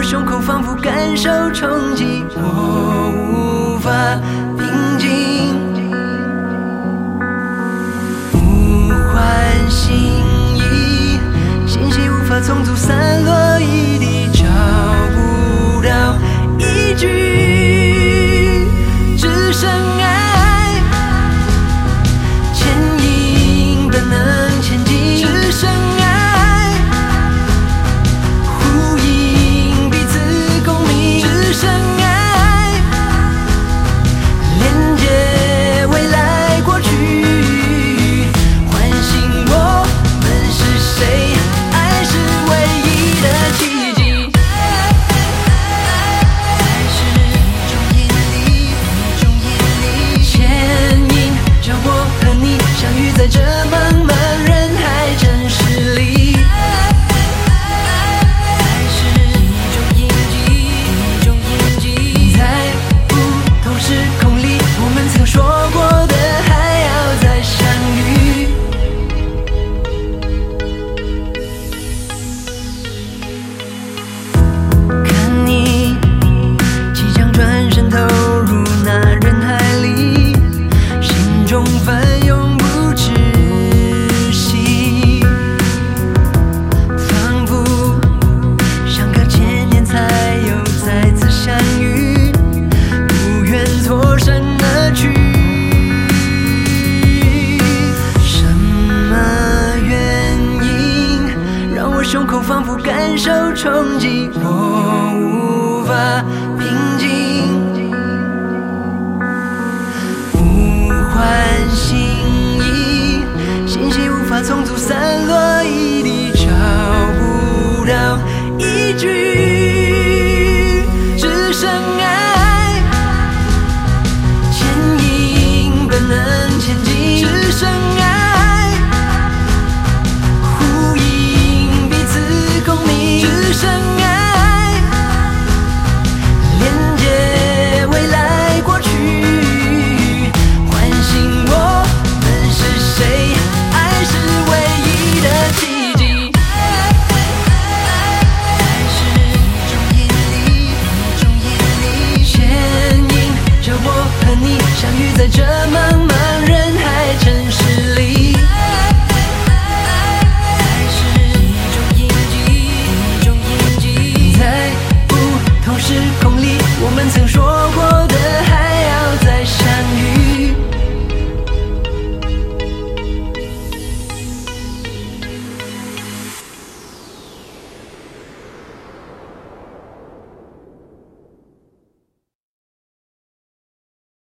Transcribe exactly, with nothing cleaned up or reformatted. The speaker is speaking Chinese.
我胸口仿佛感受冲击，我无法平静。物换星移，信息无法从足散落一地，找不到依据，只剩爱牵引本能前进，只剩爱呼应彼此共鸣，只剩爱连接未来过去，唤醒我们是谁，爱是唯一的奇迹。爱是一种引力，一种引力牵引着我和你相遇在这茫茫人海真实里。爱是一种印记，一种印记，在不同时空里，我们曾说过的还要再相遇。看你即将转身投入那人海里，心中翻涌不止息，仿佛相隔千年才又再次相遇，不愿脱身而去。什么原因让我胸口仿佛感受冲击，我无法平静。物换星移，信息无法从足散落一地，找不到依据。